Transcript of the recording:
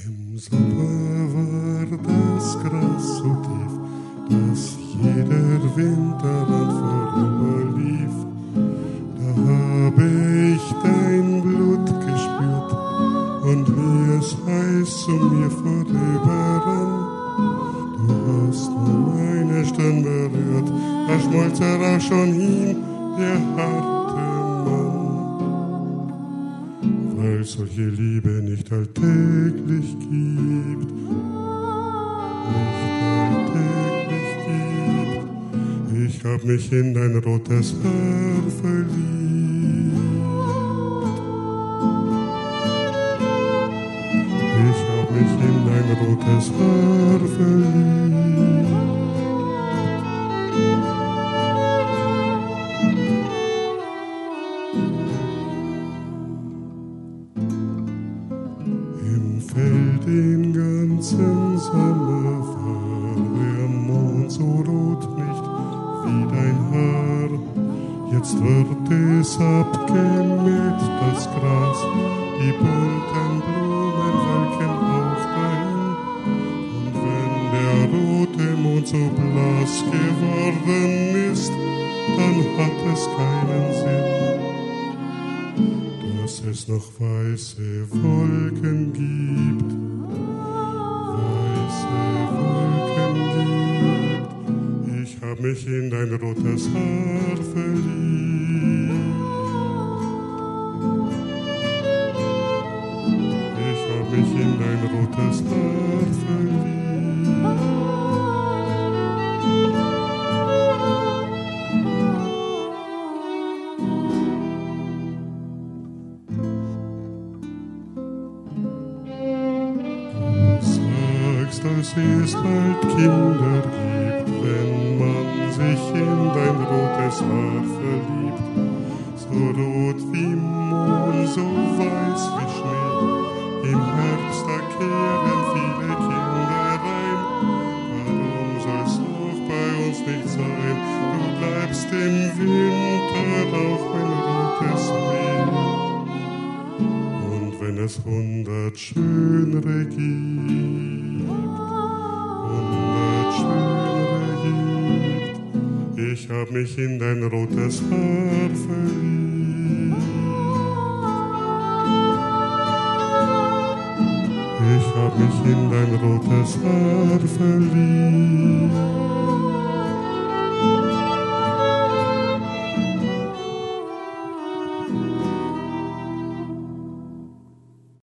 Im Sommer war das Gras so tief, dass jeder Wind daran vorüberlief. Da habe ich dein Blut gespürt und wie es heiß zu mir vorüberrann. Du hast nur meine Stirn berührt, da schmolz auch schon hin, der harte Mann. Weil solche Liebe nicht alltäglich gibt, ich hab mich in dein rotes Haar verliebt. Ich hab mich in dein rotes Haar verliebt. Im Feld den ganzen Sommer war der Mond so rot nicht wie dein Haar. Jetzt wird es abgemäht, das Gras, die bunten Blumen welken auch dahin. Und wenn der rote Mond so blass geworden ist, dann hat es keinen Sinn, dass es noch weiße Wolken gibt. Weiße Wolken gibt. Ich hab mich in dein rotes Haar verliebt. Ich hab mich in dein rotes Haar verliebt. Dass es bald Kinder gibt, wenn man sich in dein rotes Haar verliebt. So rot wie Mohn, so weiß wie Schnee, im Herbst da kehren viele Kinder rein. Warum soll's auch bei uns nicht sein? Du bleibst im Winter auch ein rotes Meer. Und wenn es 100 Schönere gibt, ich hab mich in dein rotes Haar verliebt. Ich hab mich in dein rotes Haar verliebt.